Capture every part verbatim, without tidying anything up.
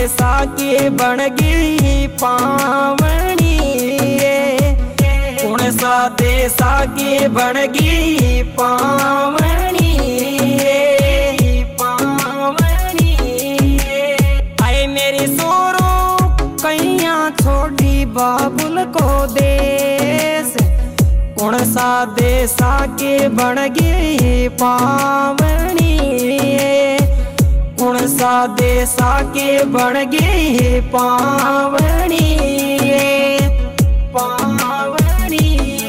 देसा की बनगी पावनी, कौन सा देसा की बनगी पावनी पावनी। आए मेरी सोरो कैया छोड़ी बाबुल को देश, कौन सा देसा की बनगी पावनी, कौन सा देसा की बनगी पावनी पावनी।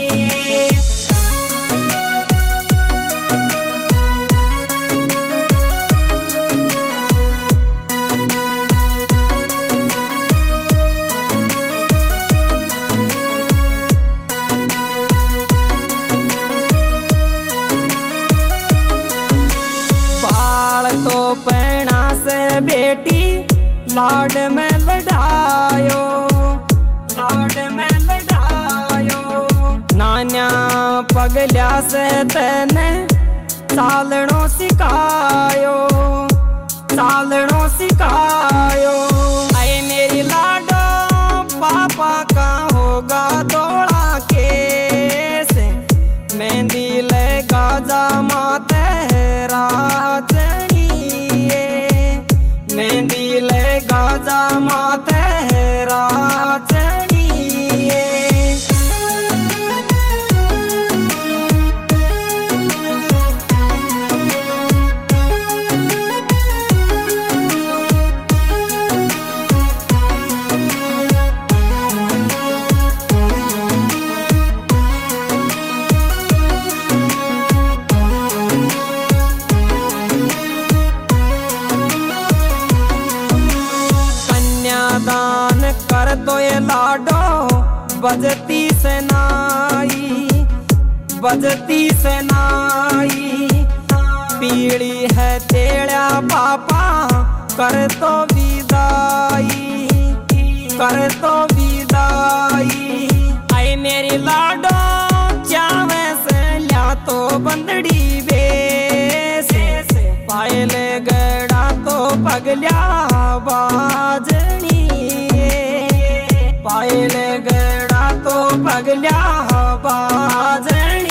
तो पैना से बेटी लाड में लड़ायो, लाड में लड़ायो। नान्या पगल्या से तेने चालनो सिखायो, चालनो सिखायो। आए मेरी लाडो पापा का होगा दौड़ा केस, मेहंदी लेगा जामा तेरा मेहंदी लेगा जामा तेरा चढ़िए। दान कर दो ये लाडो बजती से नाई, बजती से नाई। पीड़ी है तेरा पापा कर तो विदाई, कर तो विदाई। आई मेरी लाडो चावे से ल्या तो बंदड़ी बेस, पायल गड़ा तो पगल्या बाजनी, पायल गड़ा तो पगल्या बाजनी।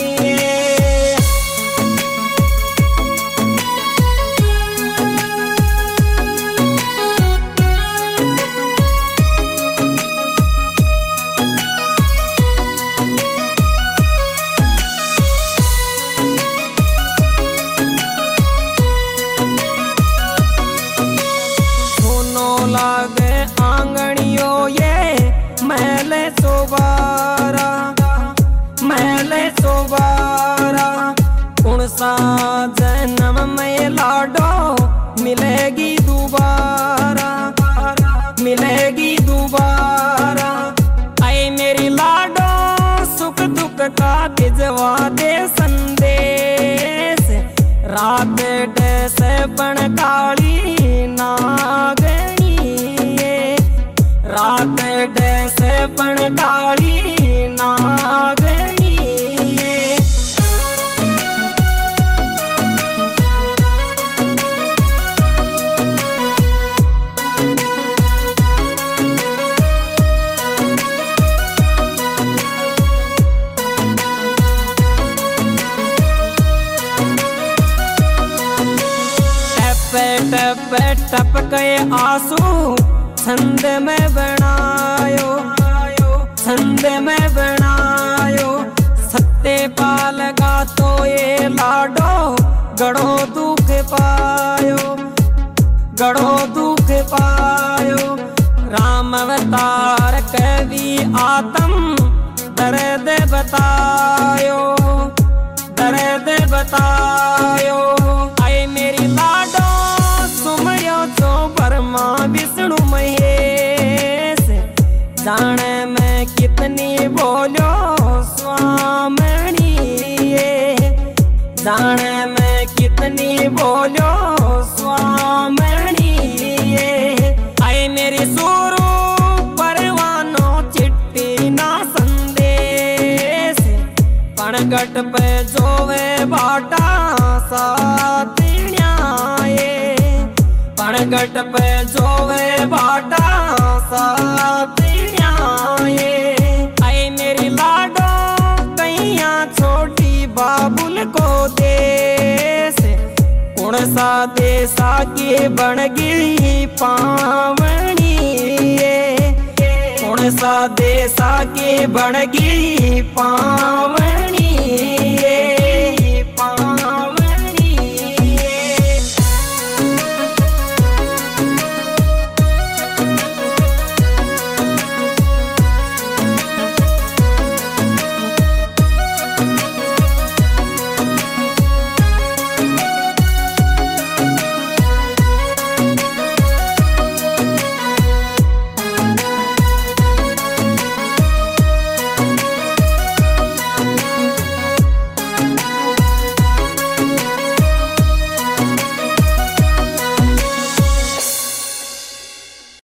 लागे आंगनियो ये महले सोबारा, महले सोबारा। कौन सा जन्म में लाडो मिलेगी दोबारा, मिलेगी दोबारा। आए मेरी लाडो सुख दुख का भिजवा दे संदेश, रात डैसे बन काली नागनी, रात डैसे बन काली नागनी। टप टप के आंसू छंद में बनायो, छंद में बनायो। सत्ते पाल का तो ये लाडो गड़ो दुख पायो, गड़ो दुख पायो। राम अवतार कवि आत्म दर्द बतायो, दर्द बतायो। आए मेरी लाडो सुमरियो तो ब्रह्मा विष्णु महेश, जाने में कितनी बोलो स्वामिनी, जाने में कितनी बोलो स्वामिनी। आए मेरी सुरु परवानो चिट्ठी ना संदेश, पणगट पे जोवे बाटा साथ न्याय, पणगट पे जोवे बाटा साथ आए। आए मेरी लाडो कैया छोटी बाबुल को देश, कौन सा देसा की बन गई पावनी, कौन सा देसा की बन गई पावनी।